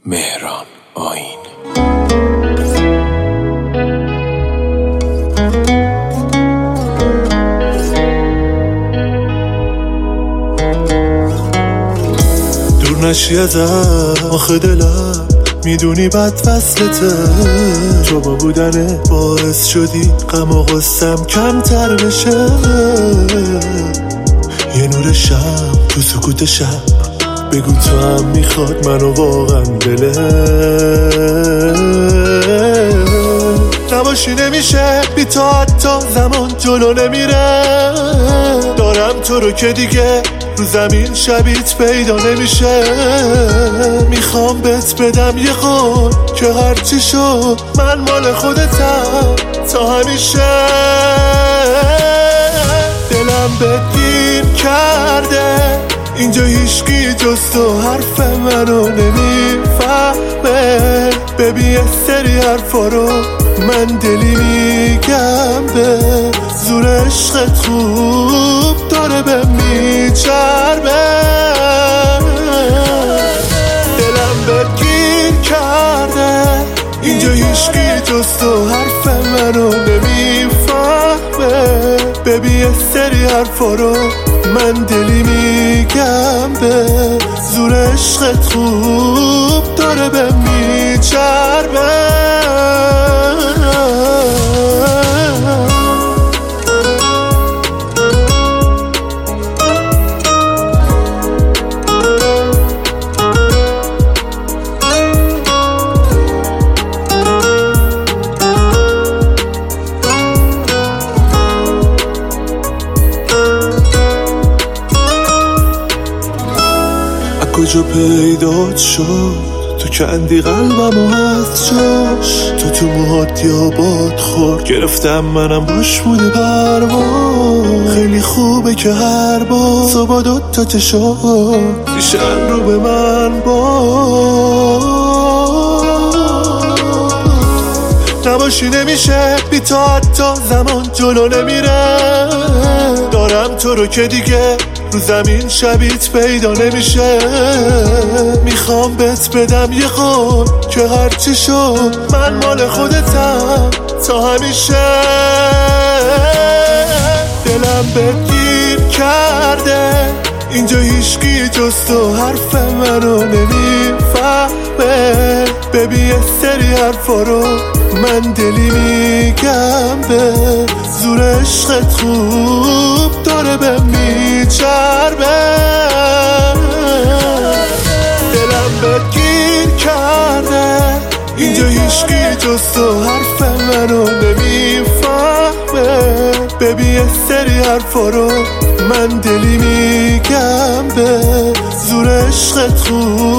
مهران آیین. دور نشی ازم آخه دلم میدونی بد وصلته، تو با بودن باعث شدی غم و غصم کمتر بشه. یه نور شب تو سکوت شب بگو تو هم میخواد منو واقعا دله نباشی نمیشه بی تا حتی زمان جلو نمیره. دارم تو رو که دیگه رو زمین شبیت پیدا نمیشه. میخوام بهت بدم یه قول که هرچی شد من مال خودتم تا همیشه. دلم بهت گیر کرده اینجا هیچکی جز تو حرف منو نمیفهمه. ببین یه سری حرفا رو من دلی میگم به زور عشقت خوب داره به میچربه. دلم بهت گیر کرده اینجا هیچکی جز تو حرف منو نمیفهمه. ببین یه سری حرفا رو من دلی میگم به زور عشقت خوب داره به میچربه. کجا پیدات شد تو کندی قلبمو از جاش. تو موهات یا باد خورد گرفتم منم باش بوده پرواز. خیلی خوبه که هر بار صبح دوتا چشات میشن رو به من نباشی نمیشه بی تا حتی زمان جلو نمیره. دارم تو رو که دیگه رو زمین شبیت پیدا نمیشه. میخوام بهت بدم یه قول که هرچی شد من مال خودتم تا همیشه. دلم بهت گیر کرده اینجا هیچکی جز تو حرف منو نمیفهمه. ببین یه سری حرفا رو من دلی میگم به زور عشقت خوب داره به میچربه. دلم بهت گیر کرده اینجا هیچکی جز تو حرف منو نمیفهمه. ببین یه سری حرفا رو من دلی میگم به زور عشقت خوب